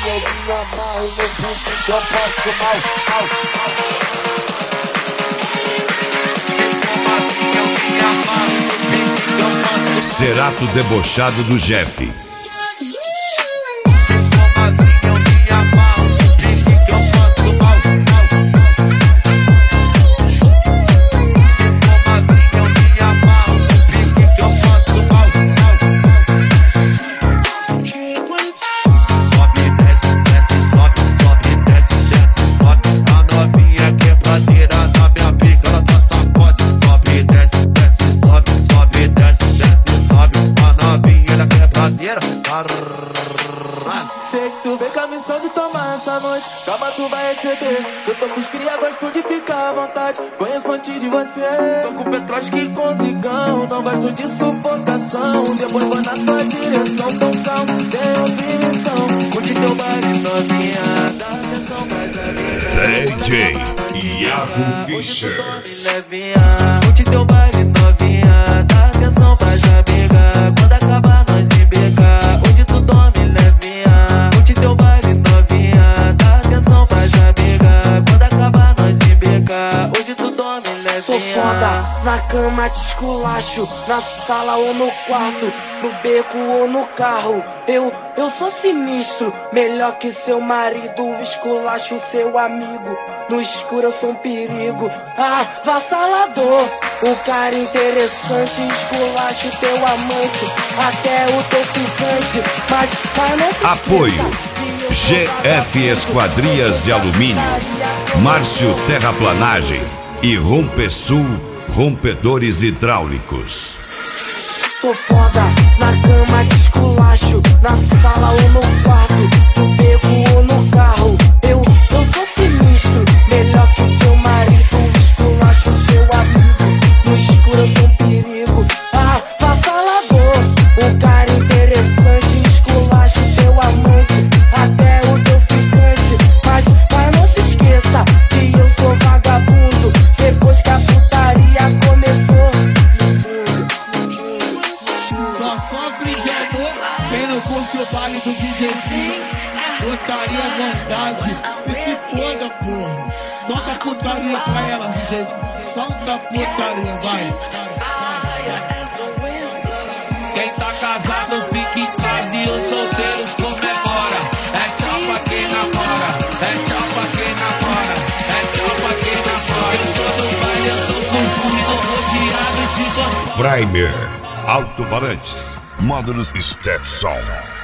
eu me amarro no pique que eu passo mal. Cerato debochado do Jeff. Sei que tu vem com a missão de tomar essa noite. Calma, tu vai receber. Se eu tô com os cria, gosto de ficar à vontade. Conheço antes de você. Tô com Petroski e com Zigão. Não gosto de sufocação. Depois vou na tua direção. Tão calmo, sem opinião. Curte teu baile novinha. Dá atenção pra amiga. DJ Iago Fischer. Curte teu baile novinha. Dá atenção pra amiga. Quando acabar nós de becar. Hoje tu dorme levinha. Curte teu baile novinha. Dá atenção pra amiga. Quando acabar nós de becar. Hoje tu dorme levinha. Sou foda, na cama te esculacho. Na sala ou no quarto, no beco ou no carro. Eu sou sinistro, melhor que seu marido. Esculacho seu amigo, no escuro eu sou um perigo. Avassalador, um cara interessante. Esculacho teu amante, até o teu ficante. Mas não se Apoio GF Esquadrias de Alumínio, Márcio Terraplanagem e Rompesul Rompedores Hidráulicos. Sou foda, na cama te esculacho. Na sala ou no quarto, no beco ou no carro. Eu sou sinistro, melhor que seu marido. Esculacho seu amigo, no escuro eu sou um perigo. Avassalador, um cara interessante. Esculacho seu amante, até o teu ficante. Mas não se esqueça que eu sou vagabundo. Depois que a putaria começou. Só sofre de amor, quem não curte o baile do DJ Pinho. Putaria à vontade, e se foda, porra. Solta a putaria pra ela, DJ. Solta a putaria, vai. Quem tá casado fica em casa e os solteiros comemora. É tchau pra quem namora, é tchau pra quem namora, é tchau pra quem namora. Eu tô no baile, eu tô curtindo, rodeado de gostoso. Primer Alto-falantes, módulos Stetson.